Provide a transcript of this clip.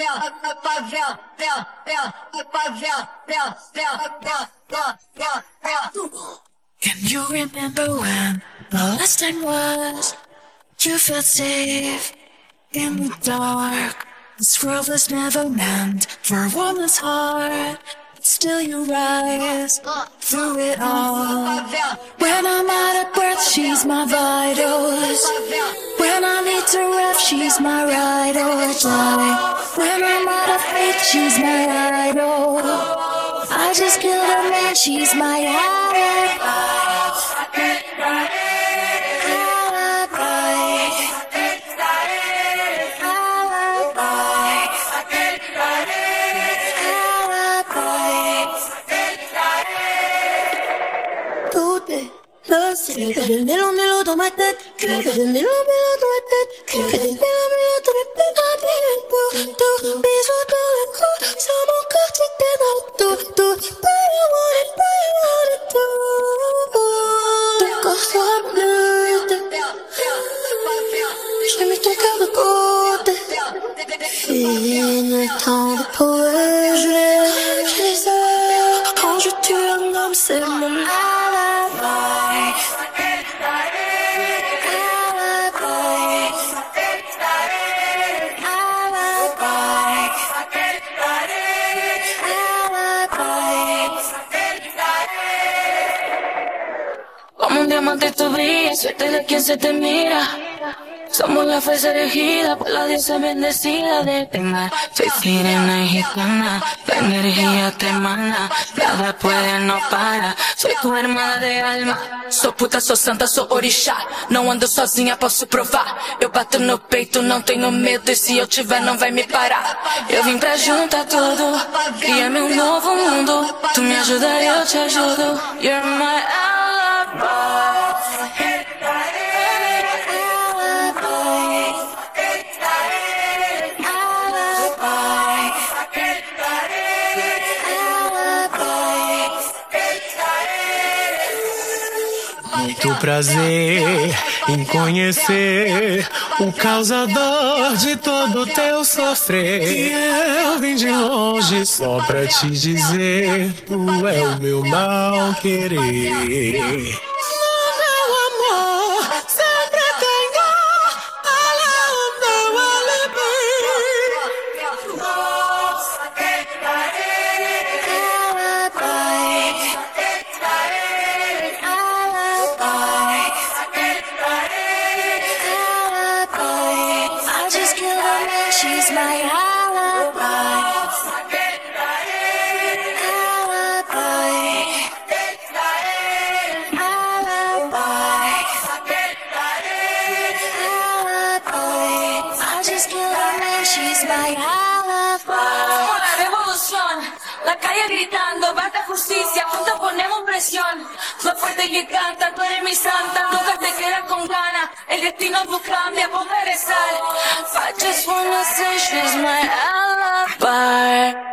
Can you remember when the last time was you felt safe in the dark? This world was never meant for a woman's heart. Still you rise through it all. When I'm out of breath, she's my vitals. When I need to rest, she's my ride or die. When I'm out of faith, she's my idol. I just killed a man, she's my alibi. Que des mélos dans ma tête, que des mélos dans ma tête, que des mélos dans ma tête, un pour bisous dans le cou, sur mon corps c'était dans le tout, but I want it tout. Ton corps sera bleu, j'ai mis ton cœur de côté, fini le temps de poète, j'ai les heures, quand je tue un homme c'est mon alibi. Como un diamante tú brillas, suerte de quien se te mira. Somos la fuerza elegida por la diosa bendecida de Temar. Soy sirena y gitana, la energía te emana. Nada puede, no para, soy tu hermana de alma. Sou puta, sou santa, sou orixá. Não ando sozinha, posso provar. Eu bato no peito, não tenho medo. E se eu tiver, não vai me parar. Eu vim pra juntar tudo, criar meu novo mundo. Tu me ajuda, eu te ajudo. You're my alibi. Muito prazer em conhecer o causador de todo teu sofrer. E eu vim de longe só pra te dizer, tu é o meu mal querer. She's my alibi. I just killed a man, she's my alibi. La revolución, la calle gritando, basta justicia, juntos ponemos presión. Más fuerte que canta, tú eres mi santa, nunca te quedas con ganas. El destino tú cambia, ponte a rezar. I just wanna say she's my alibi.